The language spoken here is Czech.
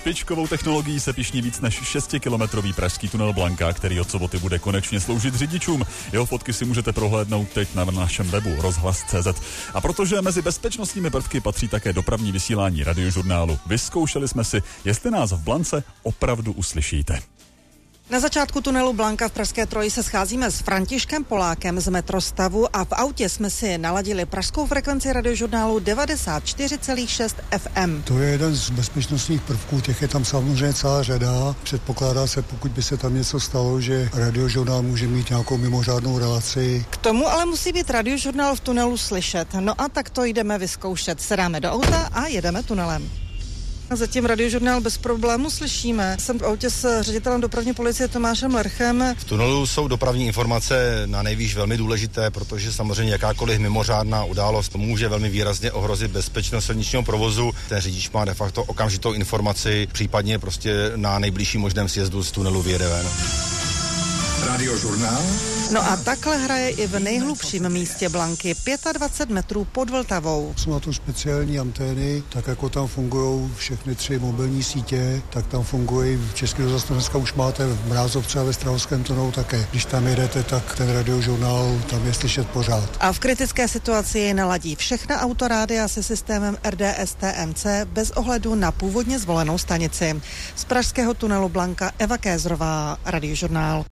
Špičkovou technologií se pyšní víc než 6kilometrový pražský tunel Blanka, který od soboty bude konečně sloužit řidičům. Jeho fotky si můžete prohlédnout teď na našem webu rozhlas.cz. A protože mezi bezpečnostními prvky patří také dopravní vysílání Radiožurnálu, vyzkoušeli jsme si, jestli nás v Blance opravdu uslyšíte. Na začátku tunelu Blanka v Pražské Troji se scházíme s Františkem Polákem z Metrostavu a v autě jsme si naladili pražskou frekvenci Radiožurnálu 94,6 FM. To je jeden z bezpečnostních prvků, těch je tam samozřejmě celá řada. Předpokládá se, pokud by se tam něco stalo, že Radiožurnál může mít nějakou mimořádnou relaci. K tomu ale musí být Radiožurnál v tunelu slyšet. No a tak to jdeme vyzkoušet. Sedáme do auta a jedeme tunelem. Zatím Radiožurnál bez problému slyšíme. Jsem v autě s ředitelem dopravní policie Tomášem Lerchem. V tunelu jsou dopravní informace na nejvýš velmi důležité, protože samozřejmě jakákoliv mimořádná událost může velmi výrazně ohrozit bezpečnost silničního provozu. Ten řidič má de facto okamžitou informaci, případně prostě na nejbližším možném sjezdu z tunelu vyjede ven. Radiožurnál. No a takhle hraje i v nejhlubším místě Blanky, 25 metrů pod Vltavou. Jsou na to speciální antény, tak jako tam fungují všechny 3 mobilní sítě, tak tam fungují v Český rozhlas. Dneska už máte v Mrázovce a ve Strahovském tunelu také. Když tam jedete, tak ten Radiožurnál tam je slyšet pořád. A v kritické situaci naladí všechna autorádia se systémem RDS TMC bez ohledu na původně zvolenou stanici. Z pražského tunelu Blanka Eva Kézrová, Radiožurnál.